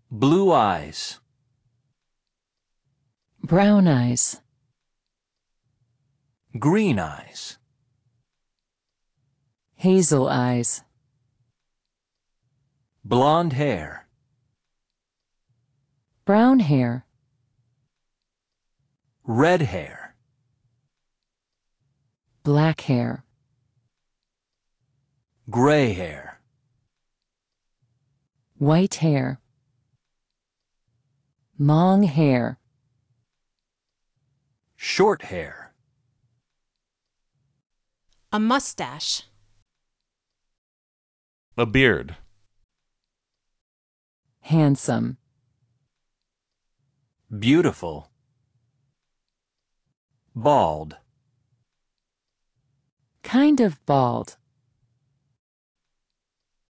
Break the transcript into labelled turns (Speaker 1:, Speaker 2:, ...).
Speaker 1: Blue eyes.
Speaker 2: Brown eyes.
Speaker 1: Green eyes.
Speaker 2: Hazel eyes.
Speaker 1: Blonde hair.
Speaker 2: Brown hair.
Speaker 1: Red hair.
Speaker 2: Black hair.
Speaker 1: Gray hair.
Speaker 2: White hair. Long hair.
Speaker 1: Short hair.
Speaker 3: A mustache.
Speaker 4: A beard.
Speaker 2: Handsome.
Speaker 1: Beautiful. Bald.
Speaker 2: Kind of bald.